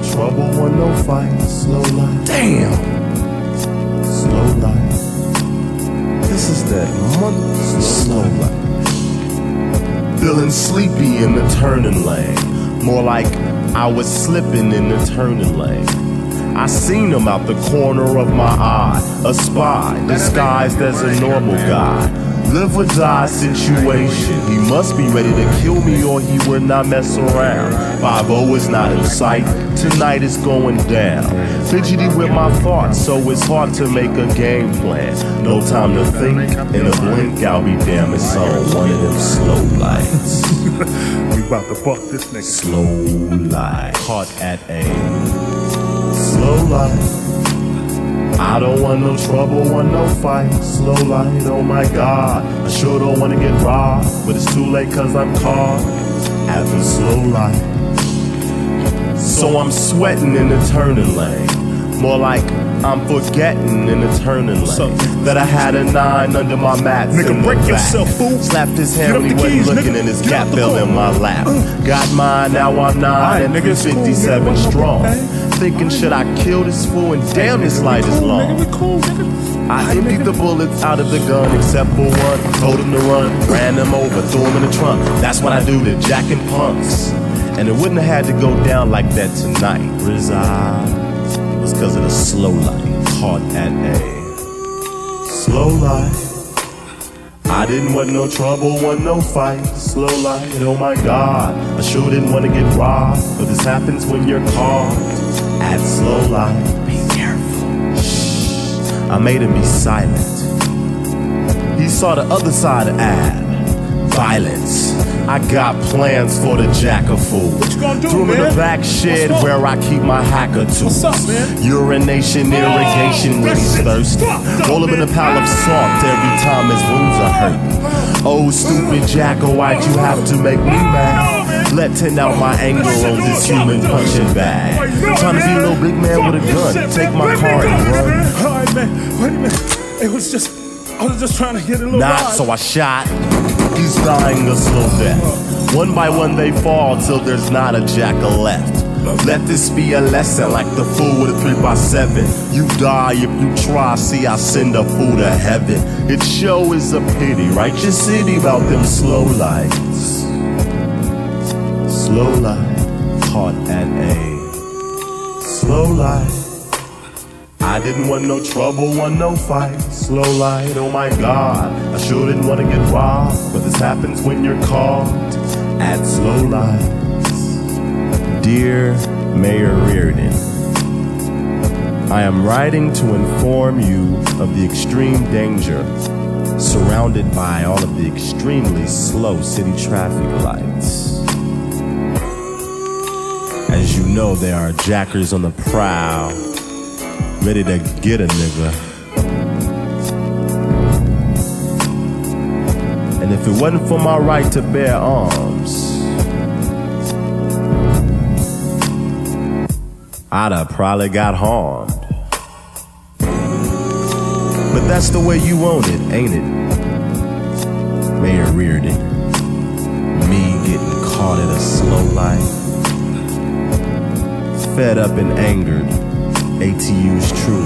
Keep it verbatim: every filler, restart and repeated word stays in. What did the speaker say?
trouble, want no fight. Slow life. Damn. Slow life. This is that mother slow life. Feeling sleepy in the turning lane. More like I was slipping in the turning lane. I seen him out the corner of my eye. A spy, disguised as a normal guy. Live or die situation. He must be ready to kill me or he would not mess around. five oh is not in sight. Tonight is going down. Fidgety with my thoughts, so it's hard to make a game plan. No time to think. In a blink, I'll be damn. It's on one of them slow lights. We about to fuck this nigga. Slow light. Caught at a slow light. I don't want no trouble, want no fight. Slow light, oh my God. I sure don't wanna get robbed, but it's too late cause I'm caught at the slow light. So I'm sweating in the turning lane. More like I'm forgetting in the turning lane that I had a nine under my mat. Nigga, break yourself, fool. Slapped his hand when he wasn't looking and his gap fell in my lap. Got mine, now I'm nine and three fifty-seven strong. Thinking, should I kill this fool? And damn, this light is long. I emptied the bullets out of the gun except for one. Told him to run, ran him over, threw him in the trunk. That's what I do to jacking punks. And it wouldn't have had to go down like that tonight. Reside was cause of the slow light. Caught at a slow light. I didn't want no trouble, want no fight. Slow light, oh my God. I sure didn't want to get robbed, but this happens when you're caught at slow light. Be careful. Shh. I made him be silent. He saw the other side of ad. Violence. I got plans for the jacker fool. What you gonna do, Threw him man? in the back shed where I keep my hacker tools. What's up, man? Urination, irrigation when he's thirsty. Roll him in a pile of salt every time his wounds are hurt. Oh, stupid jacker, why'd you have to make me mad? Letting out my anger on this human punching bag. Trying to be a little big man with a gun. Take my car and run. Alright, man. Wait a minute. It was just, I was just trying to get a little Not ride. so I shot. He's dying a slow death. One by one they fall till there's not a jacker left. Let this be a lesson like the fool with a three by seven. You die if you try, see I send a fool to heaven. It sure is a pity, righteous city about them slow lights. Slow light, caught at a slow light. I didn't want no trouble, want no fight. Slow light, oh my God. I sure didn't want to get robbed, but this happens when you're caught at slow lights. Dear Mayor Reardon, I am writing to inform you of the extreme danger surrounded by all of the extremely slow city traffic lights. As you know, there are jackers on the prowl, ready to get a nigga. And if it wasn't for my right to bear arms, I'd have probably got harmed. But that's the way you want it, ain't it, Mayor Reardon? Me getting caught at a slow light, fed up and angered, A T U's true